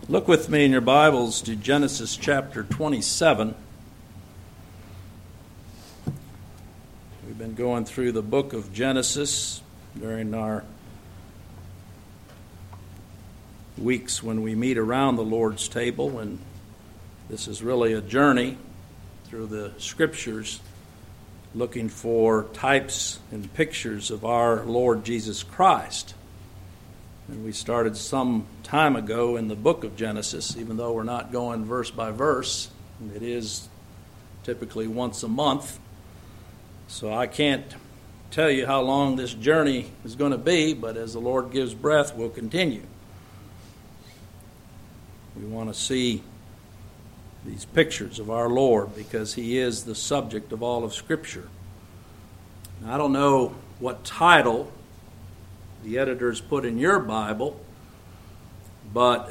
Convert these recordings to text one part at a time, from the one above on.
Look with me in your Bibles to Genesis chapter 27. We've been going through the book of Genesis during our weeks when we meet around the Lord's table, and this is really a journey through the Scriptures looking for types and pictures of our Lord Jesus Christ. And we started some time ago in the book of Genesis, even though we're not going verse by verse. It is typically once a month. So I can't tell you how long this journey is going to be, but as the Lord gives breath, we'll continue. We want to see these pictures of our Lord because He is the subject of all of Scripture. Now, I don't know what title the editors put in your Bible, but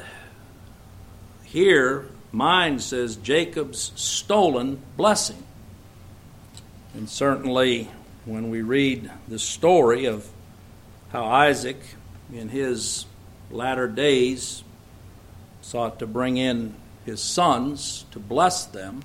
here mine says Jacob's stolen blessing. And certainly when we read the story of how Isaac in his latter days sought to bring in his sons to bless them,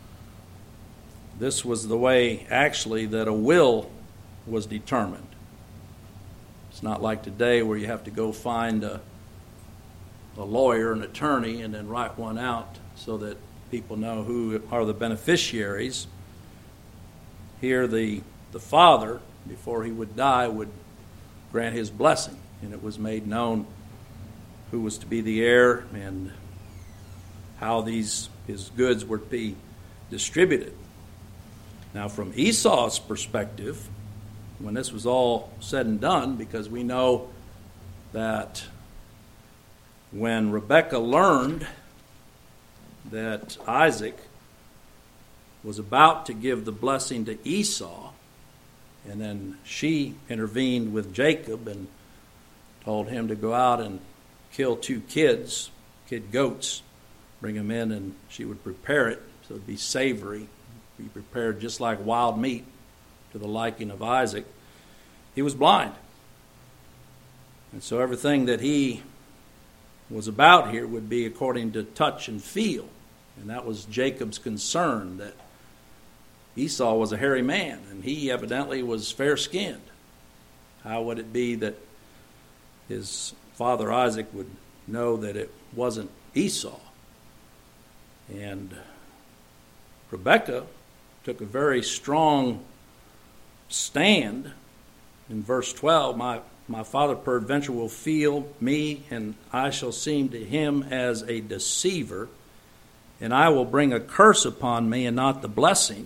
this was the way actually that a will was determined. It's not like today where you have to go find a lawyer, an attorney, and then write one out so that people know who are the beneficiaries. Here the father, before he would die, would grant his blessing, and it was made known who was to be the heir and how his goods were to be distributed. Now, from Esau's perspective, when this was all said and done, because we know that when Rebekah learned that Isaac was about to give the blessing to Esau, and then she intervened with Jacob and told him to go out and kill 2 kid goats, bring them in, and she would prepare it so it would be savory, be prepared just like wild meat to the liking of Isaac. He was blind. And so everything that he was about here would be according to touch and feel. And that was Jacob's concern, that Esau was a hairy man, and he evidently was fair-skinned. How would it be that his father Isaac would know that it wasn't Esau? And Rebekah took a very strong stand. In verse 12, my father peradventure will feel me, and I shall seem to him as a deceiver, and I will bring a curse upon me and not the blessing.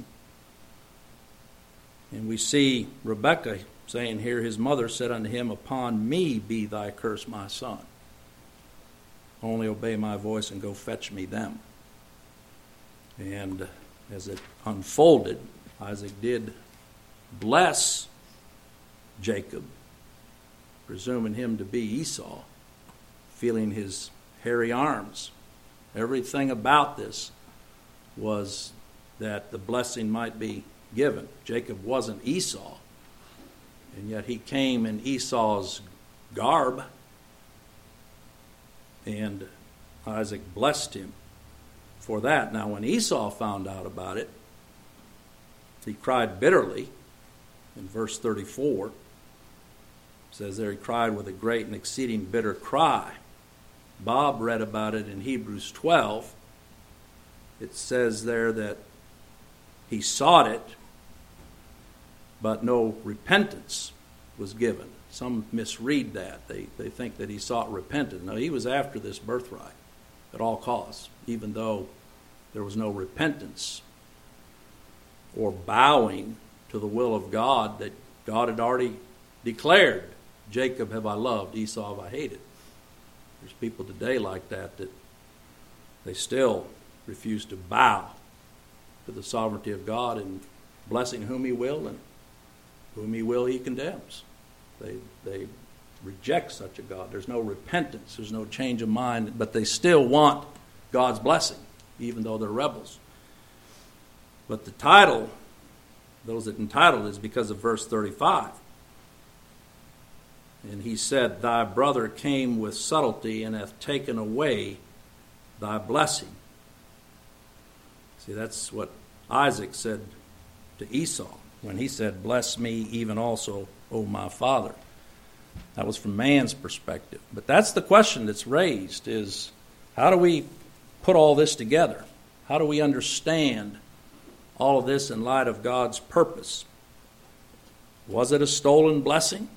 And we see Rebekah saying here, his mother said unto him, upon me be thy curse, my son. Only obey my voice and go fetch me them. And as it unfolded, Isaac did bless Jacob, presuming him to be Esau, feeling his hairy arms. Everything about this was that the blessing might be given. Jacob wasn't Esau, and yet he came in Esau's garb, and Isaac blessed him for that. Now, when Esau found out about it, he cried bitterly. In verse 34, it says there he cried with a great and exceeding bitter cry. Bob read about it in Hebrews 12. It says there that he sought it, but no repentance was given. Some misread that. They think that he sought repentance. No, he was after this birthright at all costs, even though there was no repentance or bowing to the will of God that God had already declared. Jacob have I loved, Esau have I hated. There's people today like that they still refuse to bow to the sovereignty of God, and blessing whom he will, and whom he will he condemns. They reject such a God. There's no repentance, there's no change of mind, but they still want God's blessing, even though they're rebels. But the title, those that entitled, is because of verse 35. And he said, thy brother came with subtlety and hath taken away thy blessing. See, that's what Isaac said to Esau when he said, bless me even also, O my father. That was from man's perspective. But that's the question that's raised, is how do we put all this together? How do we understand all of this in light of God's purpose? Was it a stolen blessing?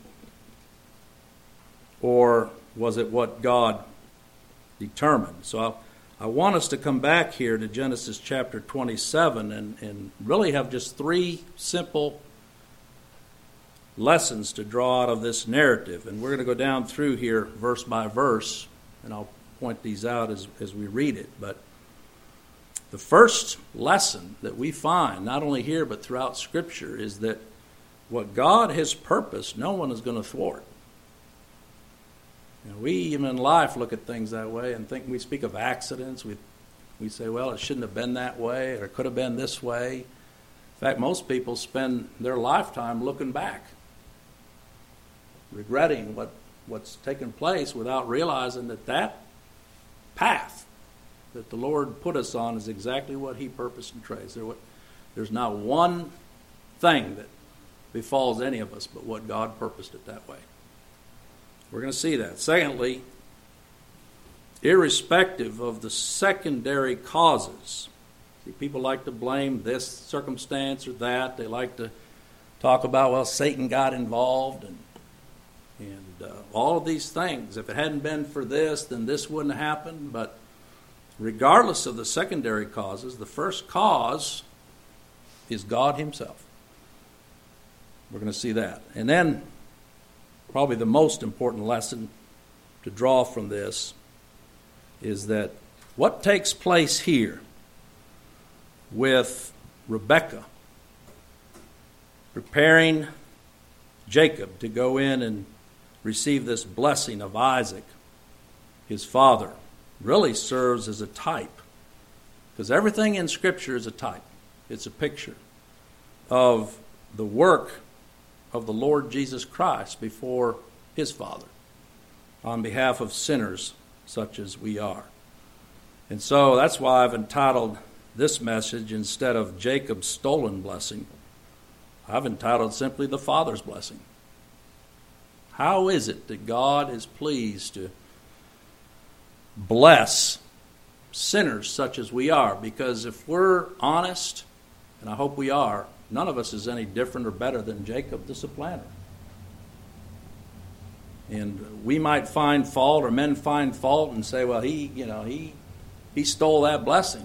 Or was it what God determined? So I want us to come back here to Genesis chapter 27 and really have just three simple lessons to draw out of this narrative. And we're going to go down through here verse by verse, and I'll point these out as we read it. But the first lesson that we find, not only here but throughout Scripture, is that what God has purposed, no one is going to thwart. You know, we even in life look at things that way and think, we speak of accidents. We say, well, it shouldn't have been that way, or it could have been this way. In fact, most people spend their lifetime looking back, regretting what's taken place without realizing that path that the Lord put us on is exactly what He purposed and traced. There's not one thing that befalls any of us but what God purposed it that way. We're going to see that. Secondly, irrespective of the secondary causes. See, people like to blame this circumstance or that. They like to talk about, well, Satan got involved and all of these things. If it hadn't been for this, then this wouldn't have happened. But regardless of the secondary causes, the first cause is God Himself. We're going to see that. And then, probably the most important lesson to draw from this is that what takes place here with Rebekah preparing Jacob to go in and receive this blessing of Isaac, his father, really serves as a type. Because everything in Scripture is a type. It's a picture of the work of the Lord Jesus Christ before His Father on behalf of sinners such as we are. And so that's why I've entitled this message, instead of Jacob's stolen blessing, I've entitled simply the Father's blessing. How is it that God is pleased to bless sinners such as we are? Because if we're honest, and I hope we are, none of us is any different or better than Jacob the supplanter. And we might find fault, or men find fault and say, well, he stole that blessing.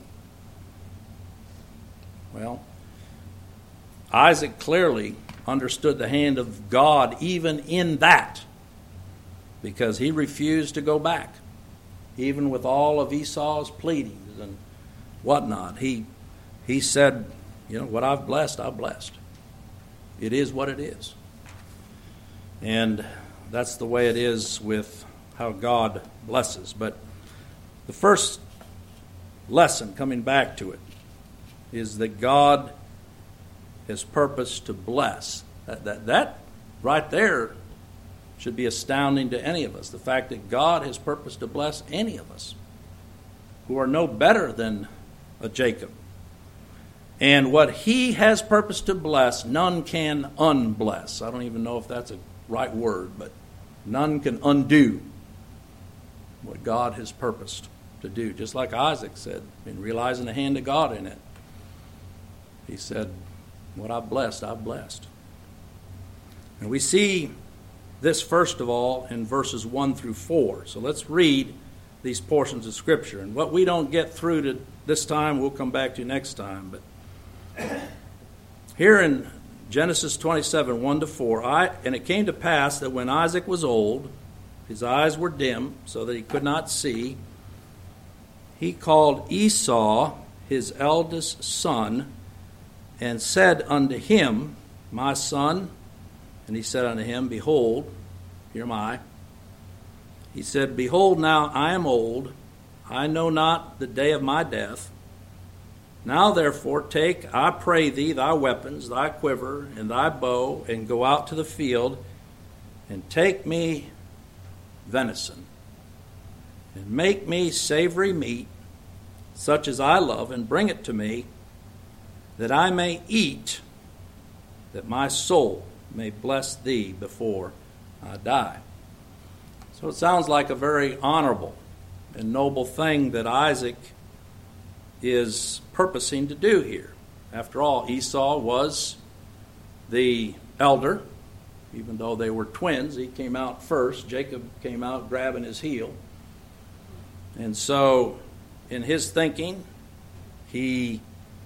Well, Isaac clearly understood the hand of God even in that, because he refused to go back. Even with all of Esau's pleadings and whatnot, he said, what I've blessed, I've blessed. It is what it is. And that's the way it is with how God blesses. But the first lesson, coming back to it, is that God has purposed to bless. That right there should be astounding to any of us. The fact that God has purposed to bless any of us who are no better than a Jacob. And what He has purposed to bless, none can unbless. I don't even know if that's a right word, but none can undo what God has purposed to do. Just like Isaac said, in realizing the hand of God in it. He said, what I've blessed, I've blessed. And we see this, first of all, in verses 1 through 4. So let's read these portions of Scripture. And what we don't get through to this time, we'll come back to next time. But here in Genesis 27, 1 to 4, and it came to pass that when Isaac was old, his eyes were dim, so that he could not see, he called Esau, his eldest son, and said unto him, my son. And he said unto him, behold, here am I. He said, behold, now I am old, I know not the day of my death. Now therefore take, I pray thee, thy weapons, thy quiver, and thy bow, and go out to the field, and take me venison, and make me savory meat, such as I love, and bring it to me, that I may eat, that my soul may bless thee before I die. So it sounds like a very honorable and noble thing that Isaac is purposing to do here. After all, Esau was the elder. Even though they were twins, he came out first. Jacob came out grabbing his heel. And so, in his thinking, he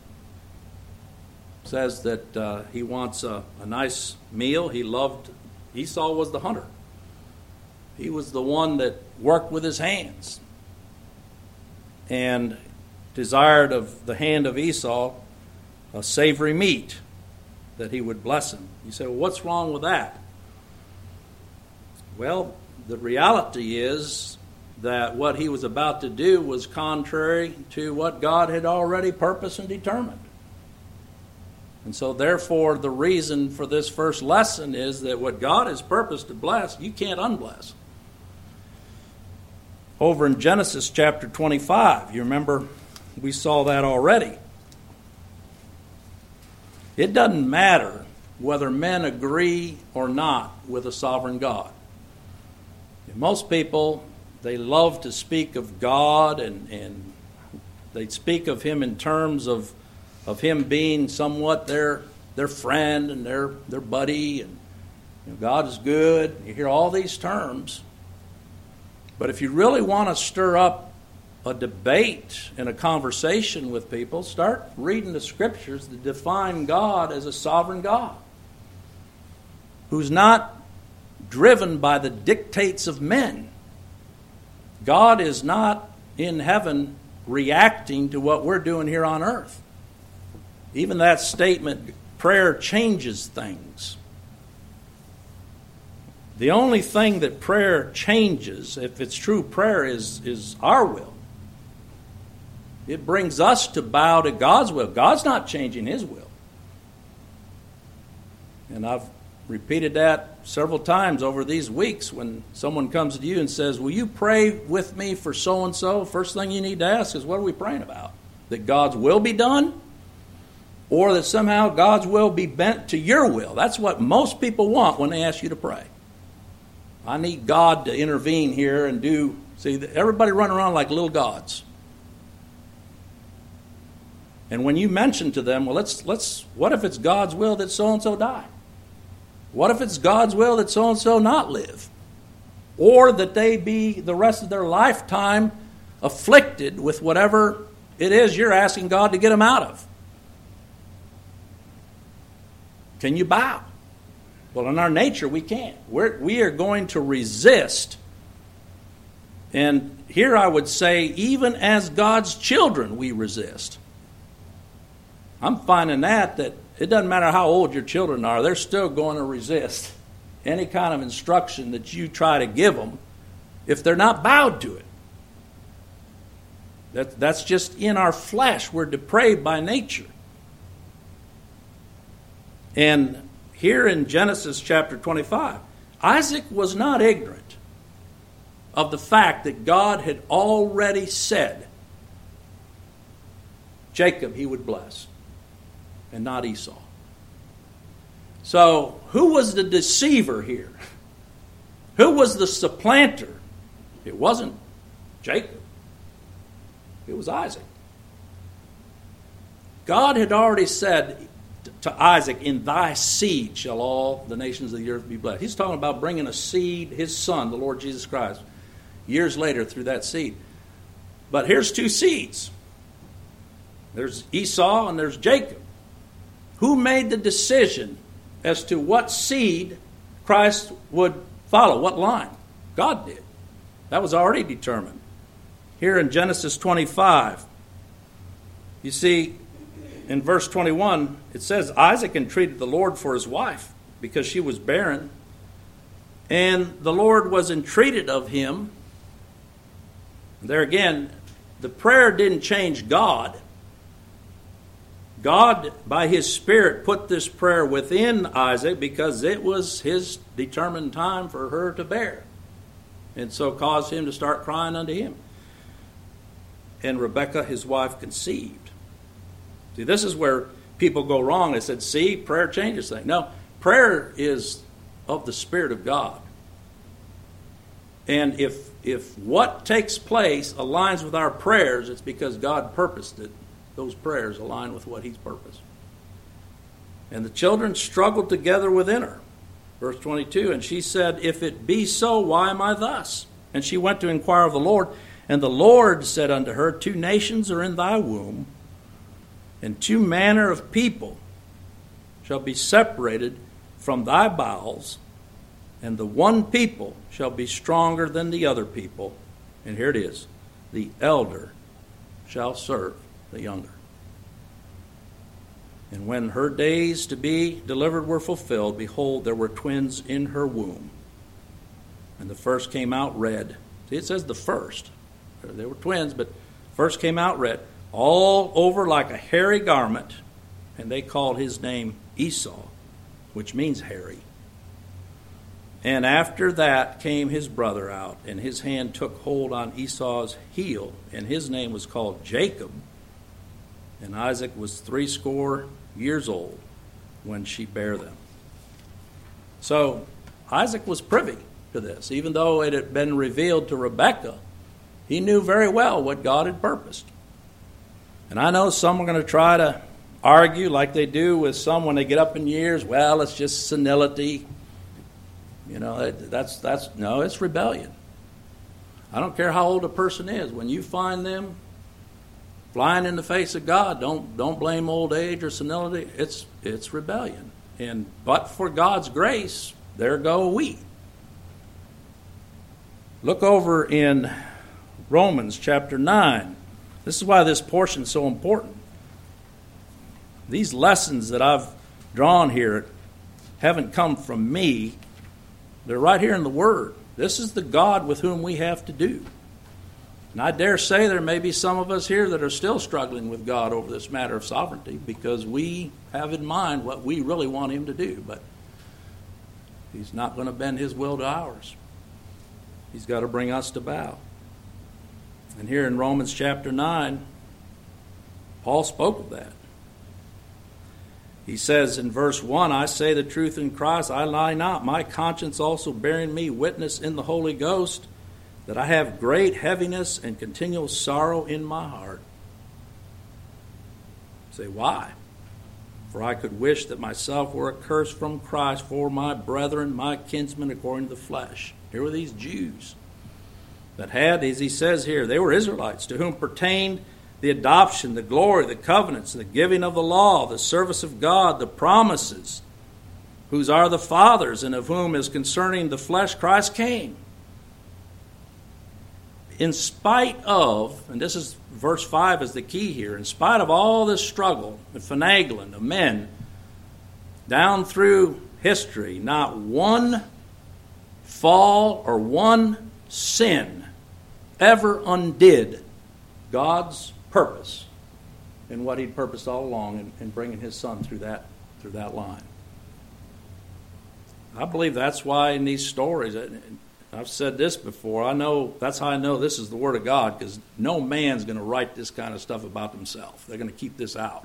says that he wants a nice meal. Esau was the hunter. He was the one that worked with his hands and desired of the hand of Esau a savory meat that he would bless him. You say, well, what's wrong with that? Well, the reality is that what he was about to do was contrary to what God had already purposed and determined. And so therefore, the reason for this first lesson is that what God has purposed to bless, you can't unbless. Over in Genesis chapter 25, you remember we saw that already. It doesn't matter whether men agree or not with a sovereign God. Most people, they love to speak of God and they speak of him in terms of him being somewhat their friend and their buddy, and God is good. You hear all these terms. But if you really want to stir up a debate and a conversation with people, start reading the scriptures that define God as a sovereign God who's not driven by the dictates of men. God is not in heaven reacting to what we're doing here on earth. Even that statement, prayer changes things. The only thing that prayer changes, if it's true prayer, is our will. It brings us to bow to God's will. God's not changing his will. And I've repeated that several times over these weeks when someone comes to you and says, will you pray with me for so-and-so? First thing you need to ask is, what are we praying about? That God's will be done? Or that somehow God's will be bent to your will? That's what most people want when they ask you to pray. I need God to intervene here and do... See, everybody running around like little gods. And when you mention to them, well, let's. What if it's God's will that so-and-so die? What if it's God's will that so-and-so not live? Or that they be the rest of their lifetime afflicted with whatever it is you're asking God to get them out of? Can you bow? Well, in our nature, we can't. We are going to resist. And here I would say, even as God's children, we resist. I'm finding that it doesn't matter how old your children are, they're still going to resist any kind of instruction that you try to give them if they're not bowed to it. That's just in our flesh. We're depraved by nature. And here in Genesis chapter 25, Isaac was not ignorant of the fact that God had already said Jacob he would bless, and not Esau. So, who was the deceiver here? Who was the supplanter? It wasn't Jacob. It was Isaac. God had already said to Isaac, in thy seed shall all the nations of the earth be blessed. He's talking about bringing a seed, his son, the Lord Jesus Christ, years later through that seed. But here's two seeds. There's Esau and there's Jacob. Who made the decision as to what seed Christ would follow, what line? God did. That was already determined. Here in Genesis 25, you see, in verse 21, it says, Isaac entreated the Lord for his wife because she was barren. And the Lord was entreated of him. There again, the prayer didn't change God. God, by his Spirit, put this prayer within Isaac because it was his determined time for her to bear. And so caused him to start crying unto him. and Rebekah, his wife, conceived. See, this is where people go wrong. They said, see, prayer changes things. No, prayer is of the Spirit of God. And if what takes place aligns with our prayers, it's because God purposed it. Those prayers align with what He's purposed. And the children struggled together within her. Verse 22, and she said, if it be so, why am I thus? And she went to inquire of the Lord. And the Lord said unto her, 2 nations are in thy womb, and 2 manner of people shall be separated from thy bowels, and the one people shall be stronger than the other people. And here it is, the elder shall serve the younger. And when her days to be delivered were fulfilled, behold, there were twins in her womb. And the first came out red. See, it says the first. They were twins, but first came out red, all over like a hairy garment. And they called his name Esau, which means hairy. And after that came his brother out, and his hand took hold on Esau's heel, and his name was called Jacob. And Isaac was 80 years old when she bare them. So Isaac was privy to this. Even though it had been revealed to Rebekah, he knew very well what God had purposed. And I know some are going to try to argue like they do with some when they get up in years. Well, it's just senility. You know, no, it's rebellion. I don't care how old a person is. When you find them flying in the face of God, don't blame old age or senility. It's rebellion. But for God's grace, there go we. Look over in Romans chapter 9. This is why this portion is so important. These lessons that I've drawn here haven't come from me. They're right here in the Word. This is the God with whom we have to do. And I dare say there may be some of us here that are still struggling with God over this matter of sovereignty because we have in mind what we really want Him to do. But He's not going to bend His will to ours. He's got to bring us to bow. And here in Romans chapter 9, Paul spoke of that. He says in verse 1, I say the truth in Christ, I lie not. My conscience also bearing me witness in the Holy Ghost, that I have great heaviness and continual sorrow in my heart. Say, why? For I could wish that myself were accursed from Christ for my brethren, my kinsmen according to the flesh. Here were these Jews that had, as he says here, they were Israelites, to whom pertained the adoption, the glory, the covenants, the giving of the law, the service of God, the promises, whose are the fathers, and of whom is concerning the flesh Christ came. In spite of, and this is verse 5 is the key here, in spite of all this struggle, the finagling of men, down through history, not one fall or one sin ever undid God's purpose in what He'd purposed all along in bringing His Son through that line. I believe that's why in these stories, I've said this before, that's how I know this is the Word of God, because no man's going to write this kind of stuff about themselves. They're going to keep this out.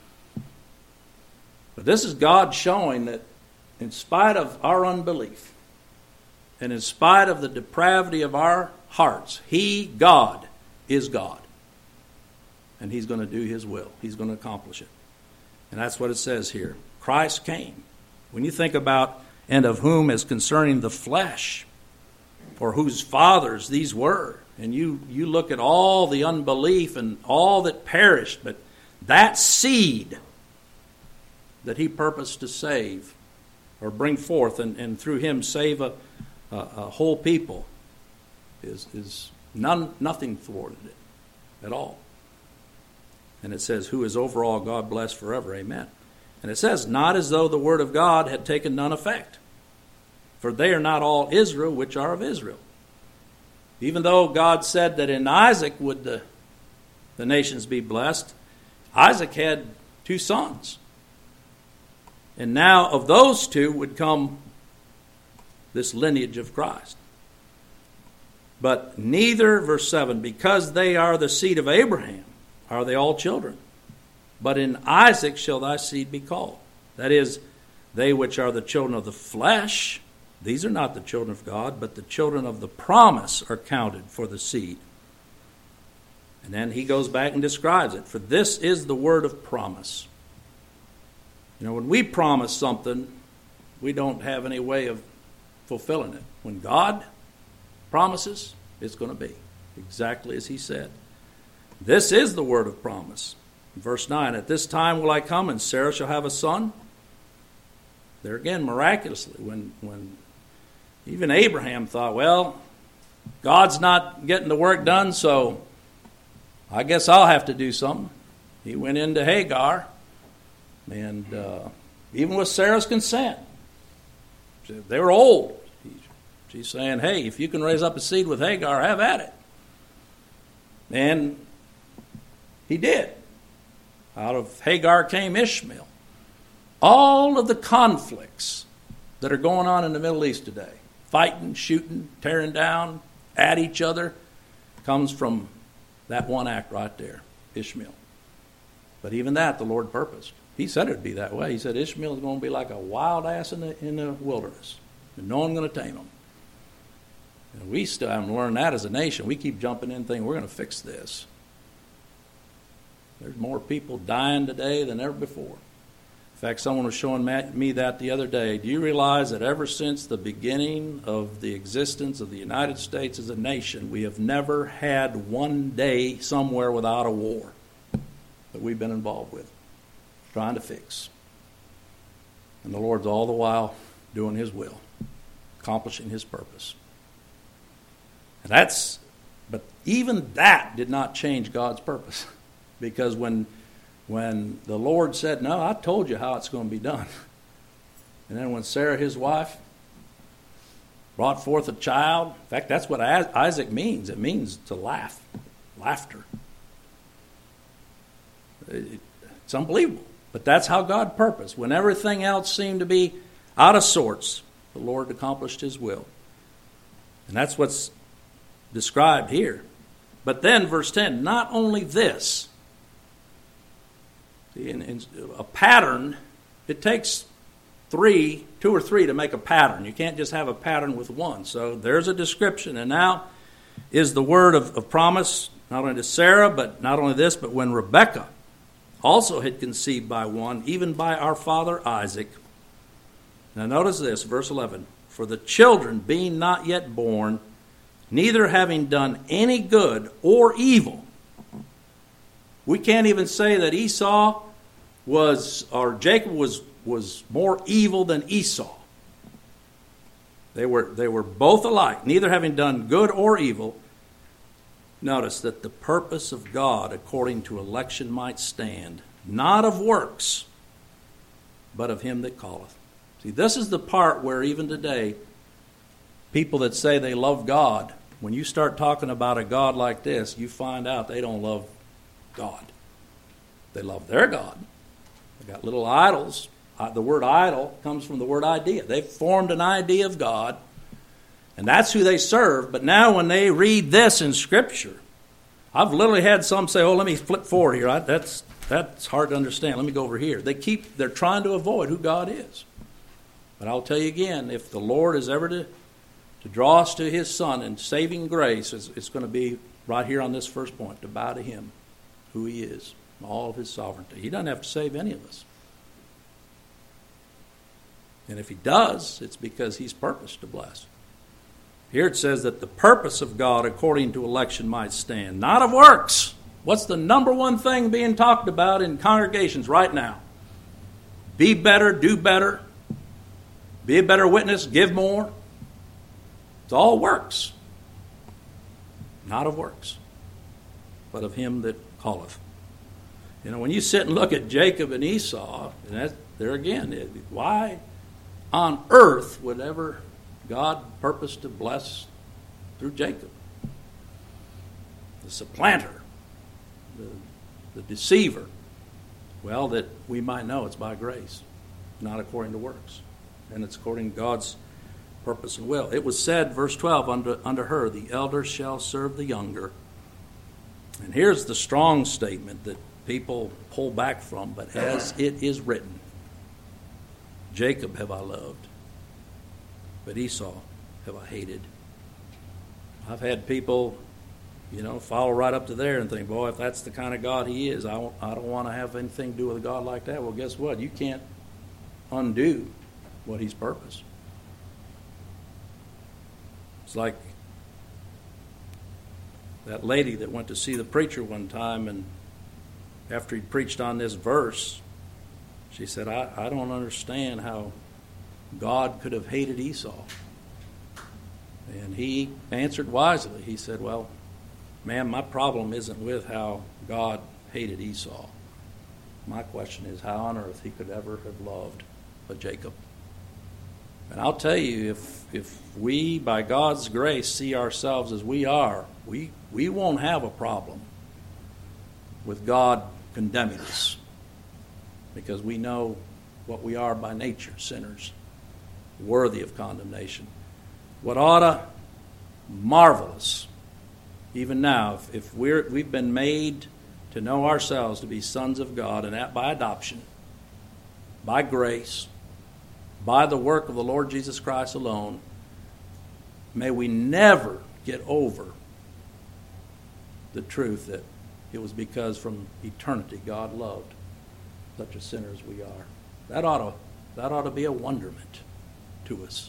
But this is God showing that in spite of our unbelief, and in spite of the depravity of our hearts, God, is God. And He's going to do His will. He's going to accomplish it. And that's what it says here. Christ came. When you think about, and of whom is concerning the flesh, or whose fathers these were, and you look at all the unbelief and all that perished, but that seed that He purposed to save, or bring forth, and through Him save a whole people, is nothing thwarted it at all. And it says, who is over all, God bless forever. Amen. And it says, not as though the word of God had taken none effect. For they are not all Israel which are of Israel. Even though God said that in Isaac would the nations be blessed, Isaac had 2 sons. And now of those 2 would come this lineage of Christ. But neither, verse 7, because they are the seed of Abraham, are they all children. But in Isaac shall thy seed be called. That is, they which are the children of the flesh, these are not the children of God, but the children of the promise are counted for the seed. And then he goes back and describes it. For this is the word of promise. You know, when we promise something, we don't have any way of fulfilling it. When God promises, it's going to be exactly as he said. This is the word of promise. Verse 9, at this time will I come, and Sarah shall have a son. There again, miraculously, when even Abraham thought, well, God's not getting the work done, so I guess I'll have to do something. He went into Hagar, and even with Sarah's consent, they were old. She's saying, hey, if you can raise up a seed with Hagar, have at it. And he did. Out of Hagar came Ishmael. All of the conflicts that are going on in the Middle East today, fighting, shooting, tearing down, at each other, comes from that one act right there, Ishmael. But even that, the Lord purposed. He said it would be that way. He said Ishmael is going to be like a wild ass in the wilderness, and no one's going to tame him. And we still haven't learned that as a nation. We keep jumping in thinking we're going to fix this. There's more people dying today than ever before. In fact, someone was showing me that the other day. Do you realize that ever since the beginning of the existence of the United States as a nation, we have never had one day somewhere without a war that we've been involved with, trying to fix. And the Lord's all the while doing his will, accomplishing his purpose. And but even that did not change God's purpose. Because when the Lord said, no, I told you how it's going to be done. And then when Sarah, his wife, brought forth a child, in fact, that's what Isaac means. It means to laugh, laughter. It's unbelievable. But that's how God purposed. When everything else seemed to be out of sorts, the Lord accomplished his will. And that's what's described here. But then, verse 10, not only this. In a pattern, it takes two or three to make a pattern. You can't just have a pattern with one. So there's a description. And now is the word of promise, not only to Sarah, but not only this, but when Rebekah also had conceived by one, even by our father Isaac. Now notice this, verse 11. For the children being not yet born, neither having done any good or evil. We can't even say that Jacob was more evil than Esau. They were both alike, neither having done good or evil. Notice that the purpose of God according to election might stand, not of works, but of him that calleth. See, this is the part where even today, people that say they love God, when you start talking about a God like this, you find out they don't love God. They love their God. They got little idols. The word idol comes from the word idea. They've formed an idea of God, and that's who they serve. But now when they read this in Scripture, I've literally had some say, let me flip forward here. That's hard to understand. Let me go over here. They're trying to avoid who God is. But I'll tell you again, if the Lord is ever to draw us to his Son in saving grace, it's going to be right here on this first point, to bow to him, who he is, all of his sovereignty. He doesn't have to save any of us. And if he does, it's because he's purposed to bless. Here it says that the purpose of God according to election might stand, not of works. What's the number one thing being talked about in congregations right now? Be better, do better, be a better witness, give more. It's all works. Not of works, but of him that calleth. You know, when you sit and look at Jacob and Esau, and there again, why on earth would ever God purpose to bless through Jacob? The supplanter, the deceiver. Well, that we might know it's by grace, not according to works. And it's according to God's purpose and will. It was said, verse 12, under her, the elder shall serve the younger. And here's the strong statement that people pull back from, but as it is written, Jacob have I loved, but Esau have I hated. I've had people, follow right up to there and think, boy, if that's the kind of God he is, I don't want to have anything to do with a God like that. Well, guess what? You can't undo what he's purposed. It's like that lady that went to see the preacher one time, and after he preached on this verse, she said, I don't understand how God could have hated Esau. And he answered wisely. He said, well, ma'am, my problem isn't with how God hated Esau. My question is how on earth he could ever have loved a Jacob. And I'll tell you, if we, by God's grace, see ourselves as we are, we won't have a problem with God condemning us, because we know what we are by nature, sinners, worthy of condemnation. What ought to marvel us, even now, if we've been made to know ourselves to be sons of God, and that by adoption, by grace, by the work of the Lord Jesus Christ alone, may we never get over the truth that it was because from eternity God loved such a sinner as we are. That ought to be a wonderment to us.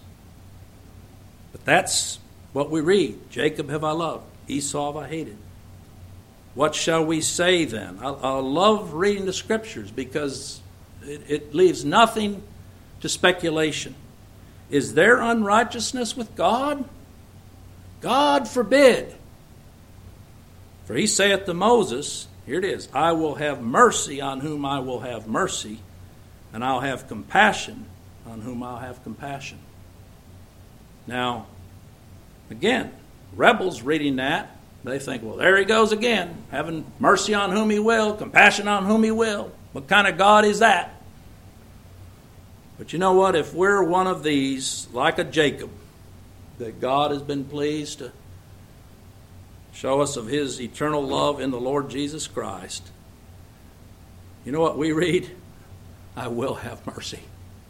But that's what we read. Jacob have I loved, Esau have I hated. What shall we say then? I love reading the Scriptures because it leaves nothing to speculation. Is there unrighteousness with God? God forbid. For he saith to Moses, here it is, I will have mercy on whom I will have mercy, and I'll have compassion on whom I'll have compassion. Now, again, rebels reading that, they think, well, there he goes again, having mercy on whom he will, compassion on whom he will. What kind of God is that? But you know what? If we're one of these, like a Jacob, that God has been pleased to show us of his eternal love in the Lord Jesus Christ, you know what we read? I will have mercy.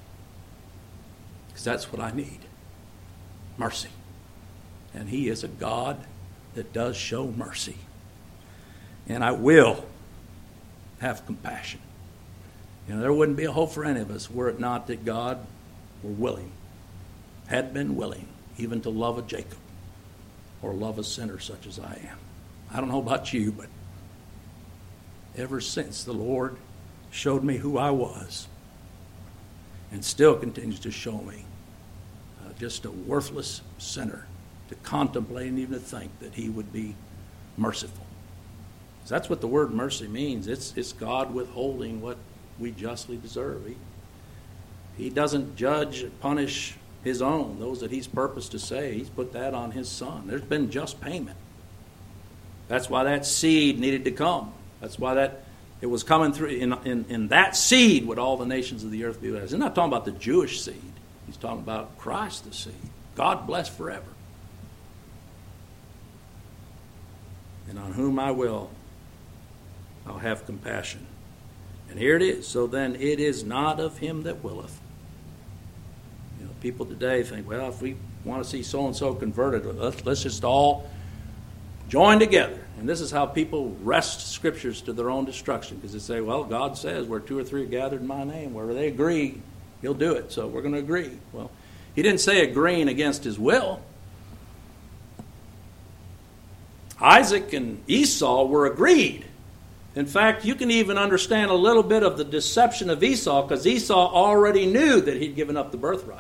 Because that's what I need. Mercy. And he is a God that does show mercy. And I will have compassion. There wouldn't be a hope for any of us were it not that God were willing, had been willing, even to love a Jacob or love a sinner such as I am. I don't know about you, but ever since the Lord showed me who I was, and still continues to show me just a worthless sinner, to contemplate and even to think that he would be merciful. That's what the word mercy means. It's God withholding what we justly deserve. He doesn't judge and punish his own, those that he's purposed to save. He's put that on his Son. There's been just payment. That's why that seed needed to come. That's why it was coming through. In that seed would all the nations of the earth be blessed. He's not talking about the Jewish seed. He's talking about Christ, the seed. God bless forever. And on whom I will, I'll have compassion. And here it is. So then it is not of him that willeth. People today think, well, if we want to see so-and-so converted, let's just all join together. And this is how people wrest Scriptures to their own destruction, because they say, well, God says where two or three are gathered in my name, wherever they agree, he'll do it. So we're going to agree. Well, he didn't say agreeing against his will. Isaac and Esau were agreed. In fact, you can even understand a little bit of the deception of Esau, because Esau already knew that he'd given up the birthright.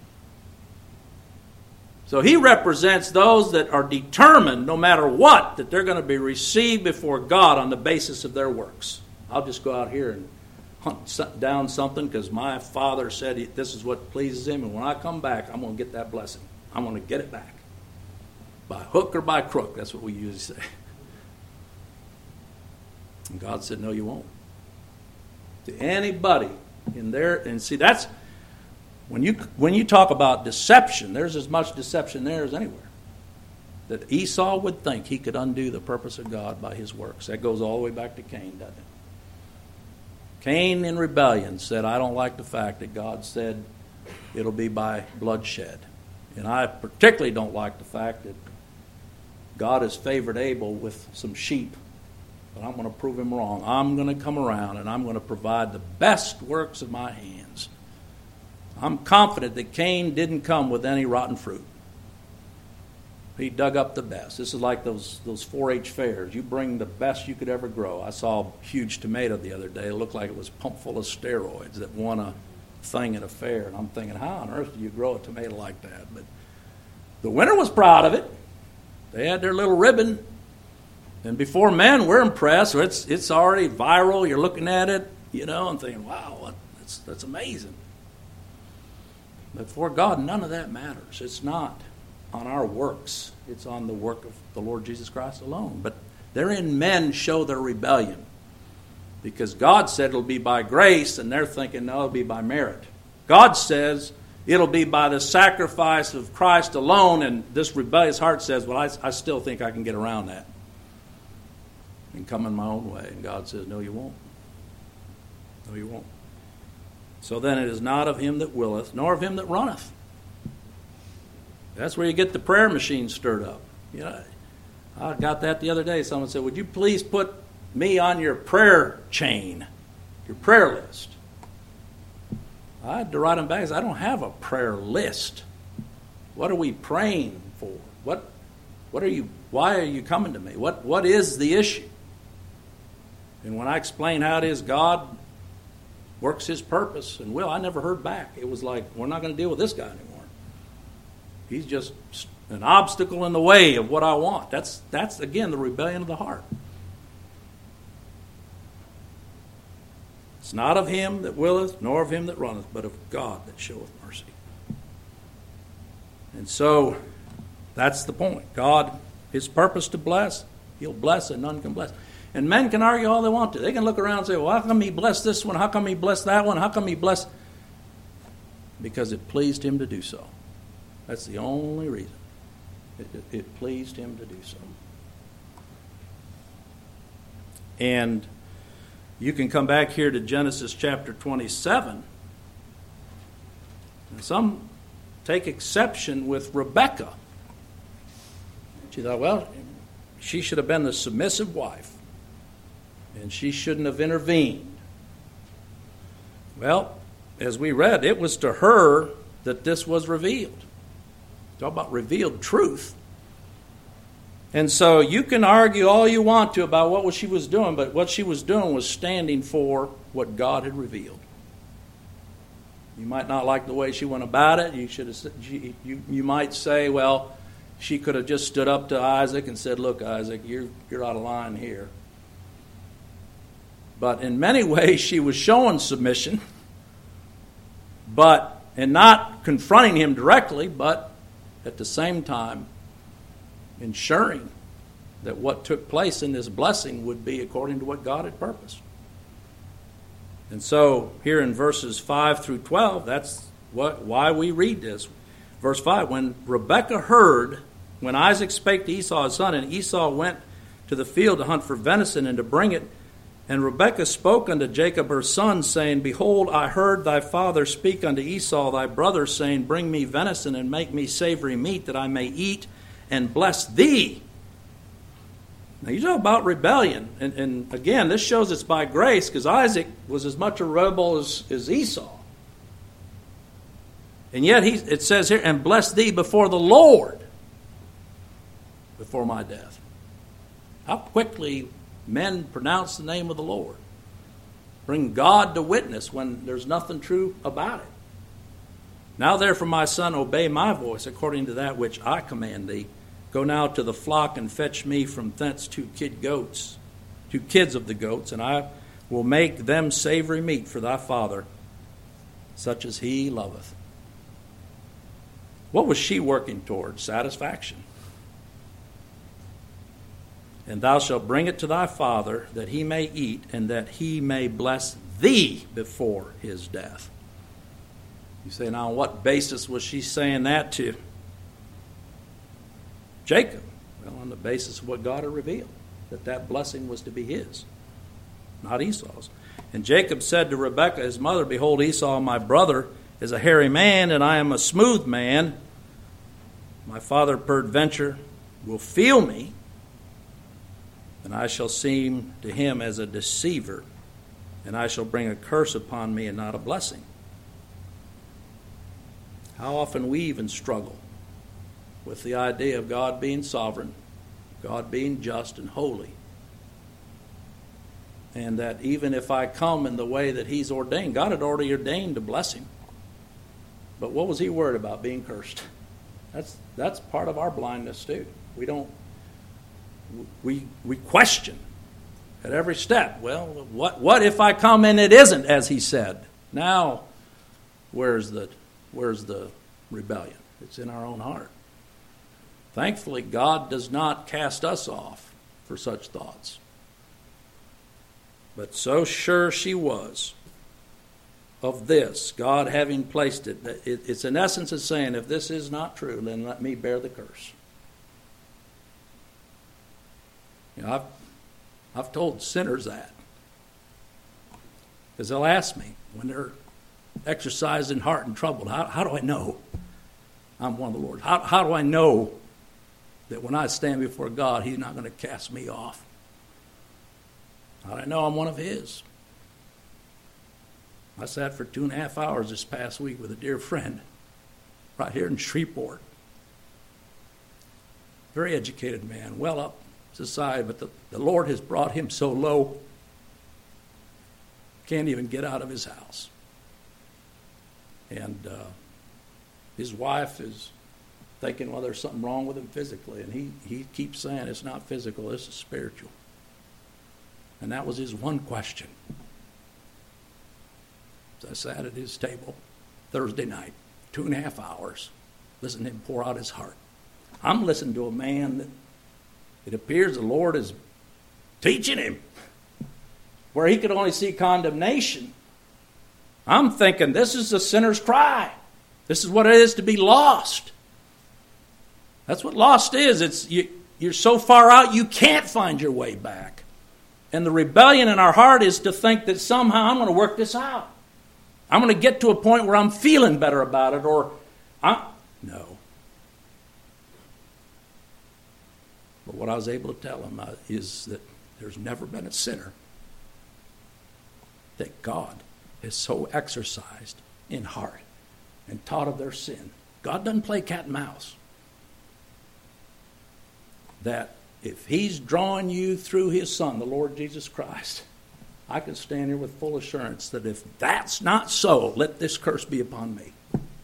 So he represents those that are determined, no matter what, that they're going to be received before God on the basis of their works. I'll just go out here and hunt down something because my father said this is what pleases him, and when I come back, I'm going to get that blessing. I'm going to get it back. By hook or by crook, that's what we usually say. And God said, no, you won't. To anybody in there, and see, that's When you talk about deception, there's as much deception there as anywhere. That Esau would think he could undo the purpose of God by his works. That goes all the way back to Cain, doesn't it? Cain in rebellion said, I don't like the fact that God said it'll be by bloodshed. And I particularly don't like the fact that God has favored Abel with some sheep. But I'm going to prove him wrong. I'm going to come around and I'm going to provide the best works of my hands. I'm confident that Cain didn't come with any rotten fruit. He dug up the best. This is like those 4-H fairs. You bring the best you could ever grow. I saw a huge tomato the other day. It looked like it was pumped full of steroids that won a thing at a fair. And I'm thinking, how on earth do you grow a tomato like that? But the winner was proud of it. They had their little ribbon. And before men, we're impressed. It's already viral. You're looking at it, and thinking, wow, that's amazing. But before God, none of that matters. It's not on our works. It's on the work of the Lord Jesus Christ alone. But therein men show their rebellion. Because God said it'll be by grace, and they're thinking, no, it'll be by merit. God says it'll be by the sacrifice of Christ alone, and this rebellious heart says, well, I still think I can get around that and come in my own way. And God says, no, you won't. No, you won't. So then it is not of him that willeth, nor of him that runneth. That's where you get the prayer machine stirred up. I got that the other day. Someone said, would you please put me on your prayer chain, your prayer list? I had to write them back. I don't have a prayer list. What are we praying for? Why are you coming to me? What is the issue? And when I explain how it is God works his purpose and will, I never heard back. It was like, we're not going to deal with this guy anymore. He's just an obstacle in the way of what I want. That's again, the rebellion of the heart. It's not of him that willeth, nor of him that runneth, but of God that showeth mercy. And so, that's the point. God, his purpose to bless, he'll bless and none can bless. And men can argue all they want to. They can look around and say, well, how come he blessed this one? How come he blessed that one? How come he blessed? Because it pleased him to do so. That's the only reason. It pleased him to do so. And you can come back here to Genesis chapter 27. And some take exception with Rebekah. She thought, well, she should have been the submissive wife. And she shouldn't have intervened. Well, as we read, it was to her that this was revealed. Talk about revealed truth. And so you can argue all you want to about what she was doing, but what she was doing was standing for what God had revealed. You might not like the way she went about it. You might say, well, she could have just stood up to Isaac and said, look, Isaac, you're out of line here. But in many ways, she was showing submission, and not confronting him directly, but at the same time ensuring that what took place in this blessing would be according to what God had purposed. And so here in verses 5 through 12, that's why we read this. Verse 5, when Rebekah heard, when Isaac spake to Esau his son, and Esau went to the field to hunt for venison and to bring it, and Rebekah spoke unto Jacob her son, saying, behold, I heard thy father speak unto Esau thy brother, saying, bring me venison and make me savory meat, that I may eat and bless thee. Now you talk about rebellion, and again, this shows it's by grace, because Isaac was as much a rebel as Esau. And yet it says here, and bless thee before the Lord, before my death. How quickly men pronounce the name of the Lord. Bring God to witness when there's nothing true about it. Now therefore, my son, obey my voice according to that which I command thee. Go now to the flock and fetch me from thence 2 kids of the goats, and I will make them savory meat for thy father, such as he loveth. What was she working toward? Satisfaction. And thou shalt bring it to thy father, that he may eat, and that he may bless thee before his death. You say, now on what basis was she saying that to Jacob? Well, on the basis of what God had revealed, that blessing was to be his, not Esau's. And Jacob said to Rebekah, his mother, behold, Esau, my brother, is a hairy man, and I am a smooth man. My father peradventure will feel me, and I shall seem to him as a deceiver, and I shall bring a curse upon me and not a blessing. How often we even struggle with the idea of God being sovereign, God being just and holy, and that even if I come in the way that he's ordained, God had already ordained to bless him. But what was he worried about? Being cursed. That's part of our blindness too. We question at every step. Well, what if I come and it isn't as he said? Now, where's the rebellion? It's in our own heart. Thankfully, God does not cast us off for such thoughts. But so sure she was of this, God having placed it. It's in essence of saying, if this is not true, then let me bear the curse. You know, I've told sinners that. Because they'll ask me when they're exercised in heart and troubled, how do I know I'm one of the Lord? How do I know that when I stand before God, he's not going to cast me off? How do I know I'm one of his? I sat for 2.5 hours this past week with a dear friend right here in Shreveport. Very educated man, well up society, but the Lord has brought him so low, can't even get out of his house. And his wife is thinking, well, there's something wrong with him physically. And he keeps saying, it's not physical, this is spiritual. And that was his one question. As I sat at his table Thursday night, 2.5 hours, listening to him pour out his heart. I'm listening to a man that it appears the Lord is teaching him, where he could only see condemnation. I'm thinking, this is the sinner's cry. This is what it is to be lost. That's what lost is. You're so far out you can't find your way back. And the rebellion in our heart is to think that somehow I'm going to work this out. I'm going to get to a point where I'm feeling better about it, no. But what I was able to tell him is that there's never been a sinner that God has so exercised in heart and taught of their sin. God doesn't play cat and mouse. That if he's drawing you through his Son, the Lord Jesus Christ, I can stand here with full assurance that if that's not so, let this curse be upon me.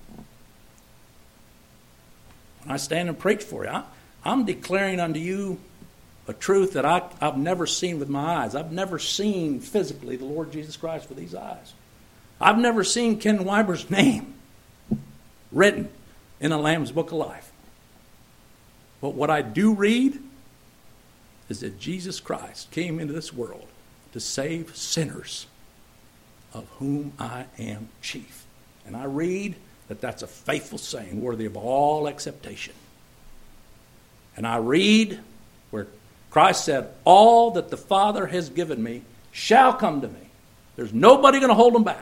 When I stand and preach for you, I'm declaring unto you a truth that I've never seen with my eyes. I've never seen physically the Lord Jesus Christ with these eyes. I've never seen Ken Weiber's name written in the Lamb's Book of Life. But what I do read is that Jesus Christ came into this world to save sinners, of whom I am chief. And I read that that's a faithful saying, worthy of all acceptation. And I read where Christ said, all that the Father has given me shall come to me. There's nobody going to hold them back.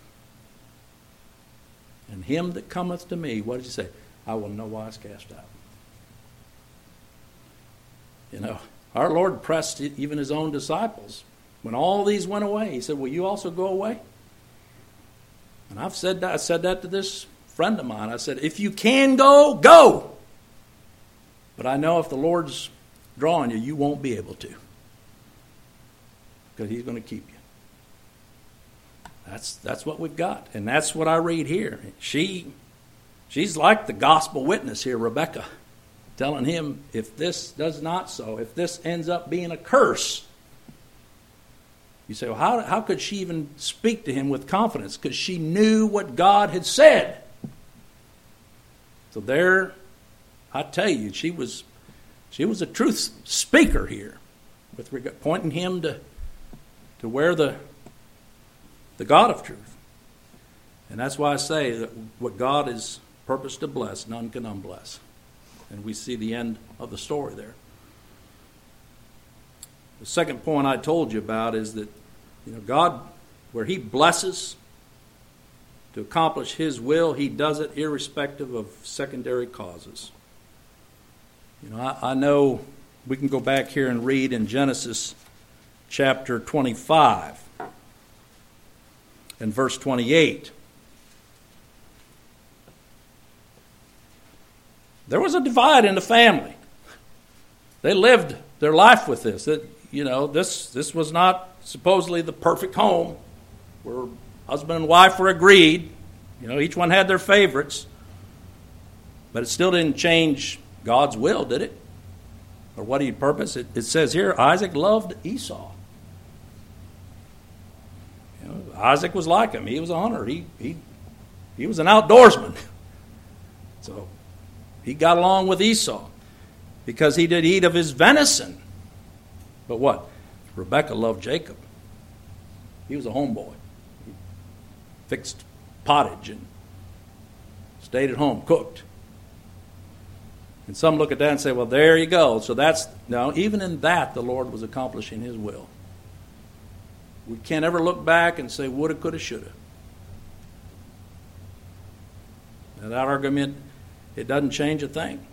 And him that cometh to me, what did he say? I will no wise cast out. You know, our Lord pressed even his own disciples. When all these went away, he said, will you also go away? And I said that to this friend of mine. I said, if you can go, go. But I know if the Lord's drawing you, you won't be able to. Because he's going to keep you. That's what we've got. And that's what I read here. She's like the gospel witness here, Rebekah, telling him, if this does not so, if this ends up being a curse. You say, well, how could she even speak to him with confidence? Because she knew what God had said. So there, I tell you, she was a truth speaker here, with regard, pointing him to where the God of truth. And that's why I say that what God has purposed to bless, none can unbless. And we see the end of the story there. The second point I told you about is that, God, where He blesses to accomplish His will, He does it irrespective of secondary causes. I know we can go back here and read in Genesis chapter 25 and verse 28. There was a divide in the family. They lived their life with this. This was not supposedly the perfect home where husband and wife were agreed. Each one had their favorites. But it still didn't change God's will, did it? Or what He purposed. It says here, Isaac loved Esau. Isaac was like him. He was a hunter. He was an outdoorsman. So he got along with Esau because he did eat of his venison. But what? Rebekah loved Jacob. He was a homeboy. He fixed pottage and stayed at home, cooked. And some look at that and say, well, there you go. So now, even in that, the Lord was accomplishing His will. We can't ever look back and say, woulda, coulda, shoulda. Now, that argument, it doesn't change a thing.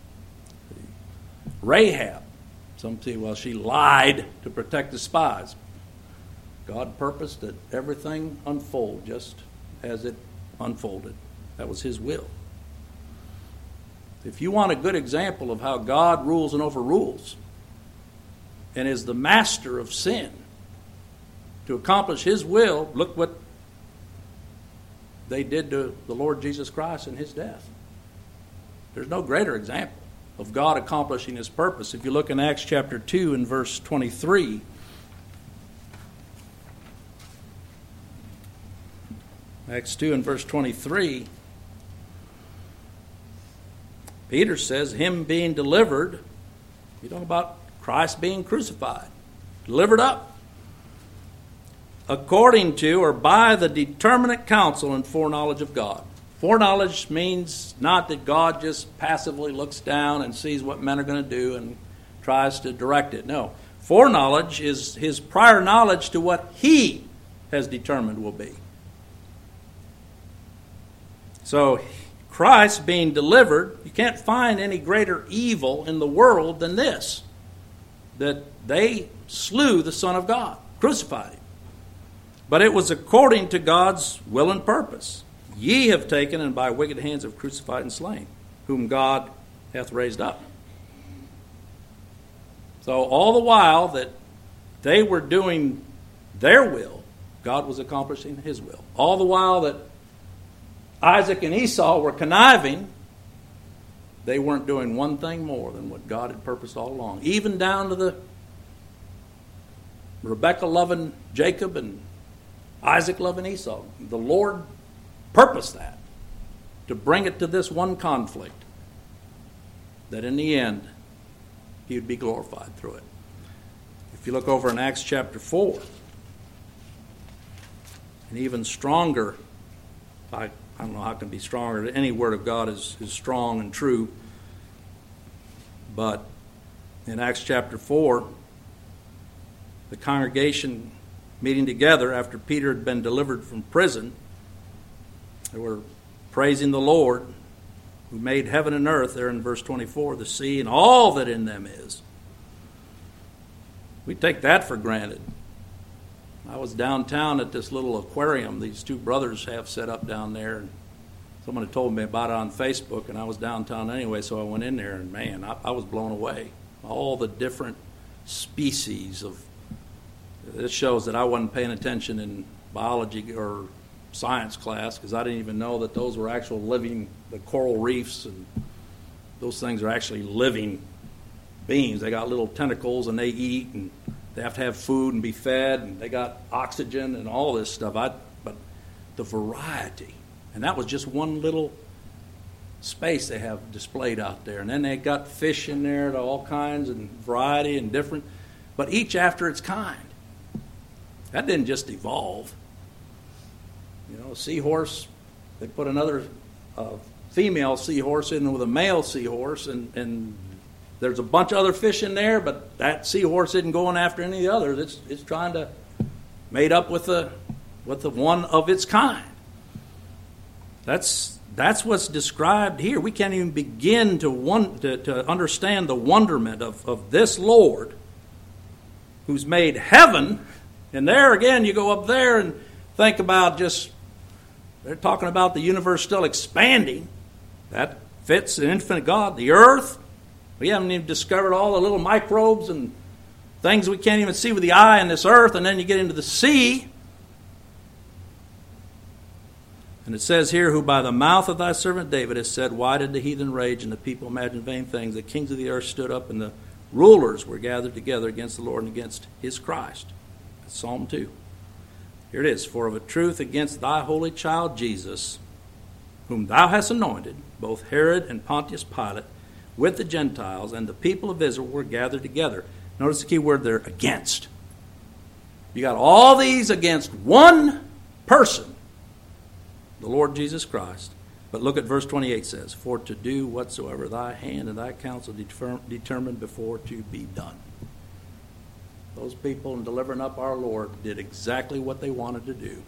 Rahab, some say, well, she lied to protect the spies. God purposed that everything unfold just as it unfolded. That was His will. If you want a good example of how God rules and overrules and is the master of sin to accomplish His will, look what they did to the Lord Jesus Christ in His death. There's no greater example of God accomplishing His purpose. If you look in Acts chapter 2 and verse 23, Acts 2 and verse 23, Peter says, Him being delivered, you talk about Christ being crucified, delivered up, according to or by the determinate counsel and foreknowledge of God. Foreknowledge means not that God just passively looks down and sees what men are going to do and tries to direct it. No. Foreknowledge is His prior knowledge to what He has determined will be. So, Christ being delivered, you can't find any greater evil in the world than this, that they slew the Son of God, crucified Him. But it was according to God's will and purpose. Ye have taken and by wicked hands have crucified and slain, whom God hath raised up. So all the while that they were doing their will, God was accomplishing His will. All the while that Isaac and Esau were conniving, they weren't doing one thing more than what God had purposed all along. Even down to the Rebekah loving Jacob and Isaac loving Esau. The Lord purposed that to bring it to this one conflict, that in the end He would be glorified through it. If you look over in Acts chapter 4, an even stronger, I don't know how it can be stronger. Any word of God is strong and true. But in Acts chapter 4, the congregation meeting together after Peter had been delivered from prison, they were praising the Lord who made heaven and earth, there in verse 24, the sea and all that in them is. We take that for granted. I was downtown at this little aquarium these two brothers have set up down there. And someone had told me about it on Facebook, and I was downtown anyway, so I went in there, and man, I was blown away. All the different species of... This shows that I wasn't paying attention in biology or science class, because I didn't even know that those were actual living, the coral reefs, and those things are actually living beings. They got little tentacles, and they eat, and they have to have food and be fed, and they got oxygen and all this stuff. But the variety, and that was just one little space they have displayed out there. And then they got fish in there to all kinds and variety and different, but each after its kind. That didn't just evolve. A seahorse They put another female seahorse in with a male seahorse, and there's a bunch of other fish in there, but that seahorse isn't going after any of the others. It's trying to mate up with the one of its kind. That's what's described here. We can't even begin to understand the wonderment of this Lord who's made heaven. And there again, you go up there and think about they're talking about the universe still expanding. That fits the infinite God. The earth, we haven't even discovered all the little microbes and things we can't even see with the eye in this earth. And then you get into the sea. And it says here, who by the mouth of thy servant David has said, why did the heathen rage and the people imagine vain things? The kings of the earth stood up and the rulers were gathered together against the Lord and against his Christ. That's Psalm 2. Here it is. For of a truth against thy holy child Jesus, whom thou hast anointed, both Herod and Pontius Pilate, with the Gentiles and the people of Israel were gathered together. Notice the key word there, against. You got all these against one person, the Lord Jesus Christ. But look at verse 28 says, for to do whatsoever thy hand and thy counsel determined before to be done. Those people in delivering up our Lord did exactly what they wanted to do.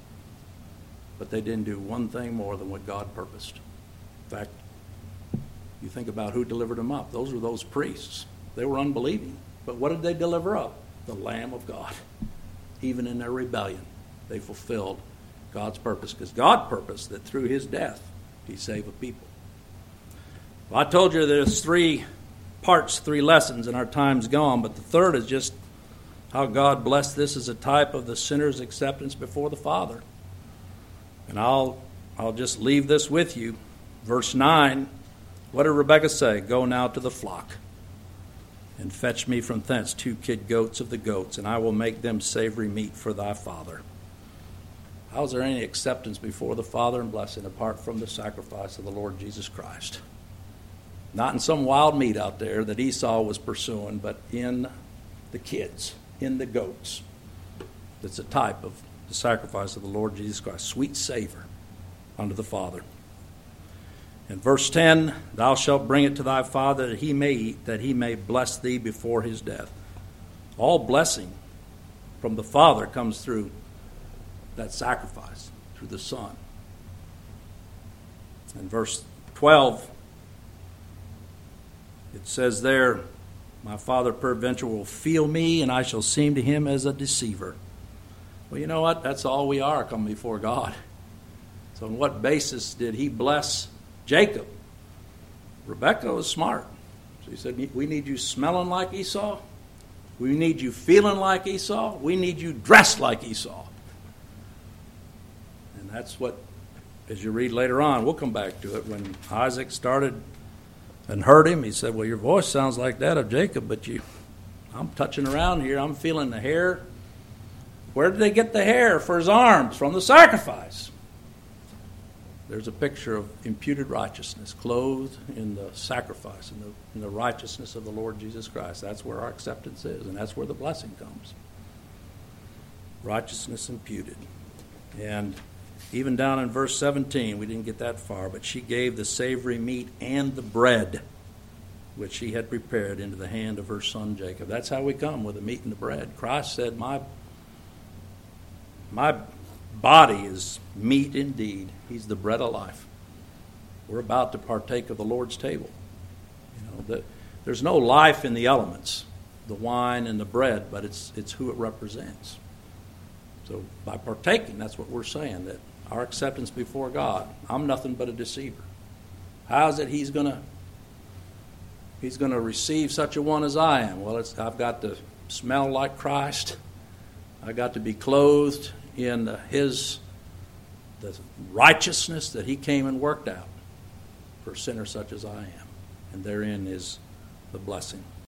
But they didn't do one thing more than what God purposed. In fact, you think about who delivered them up. Those were those priests. They were unbelieving. But what did they deliver up? The Lamb of God. Even in their rebellion, they fulfilled God's purpose, because God purposed that through his death he save a people. Well, I told you there's 3 parts, 3 lessons, and our time's gone, but the third is just how God blessed this as a type of the sinner's acceptance before the Father. And I'll just leave this with you. Verse 9, what did Rebekah say? Go now to the flock and fetch me from thence 2 kid goats of the goats, and I will make them savory meat for thy father. How is there any acceptance before the Father and blessing apart from the sacrifice of the Lord Jesus Christ? Not in some wild meat out there that Esau was pursuing, but in the kids, in the goats. That's a type of the sacrifice of the Lord Jesus Christ. Sweet savor unto the Father. In verse 10, thou shalt bring it to thy father that he may eat, that he may bless thee before his death. All blessing from the Father comes through that sacrifice, through the Son. In verse 12, it says there, my father peradventure will feel me, and I shall seem to him as a deceiver. Well, you know what? That's all we are coming before God. So on what basis did he bless Jacob? Rebekah was smart. She said, we need you smelling like Esau. We need you feeling like Esau. We need you dressed like Esau. And that's what, as you read later on, we'll come back to it, when Isaac started and heard him, he said, well, your voice sounds like that of Jacob, but I'm touching around here, I'm feeling the hair. Where did they get the hair for his arms? From the sacrifice. There's a picture of imputed righteousness, clothed in the sacrifice, in the righteousness of the Lord Jesus Christ. That's where our acceptance is, and that's where the blessing comes. Righteousness imputed. And even down in verse 17, we didn't get that far, but she gave the savory meat and the bread which she had prepared into the hand of her son Jacob. That's how we come, with the meat and the bread. Christ said, my body is meat indeed. He's the bread of life. We're about to partake of the Lord's table. There's no life in the elements, the wine and the bread, but it's who it represents. So by partaking, that's what we're saying, that our acceptance before God, I'm nothing but a deceiver. How is it he's going to receive such a one as I am? Well, I've got to smell like Christ. I've got to be clothed in the righteousness that he came and worked out for a sinner such as I am. And therein is the blessing.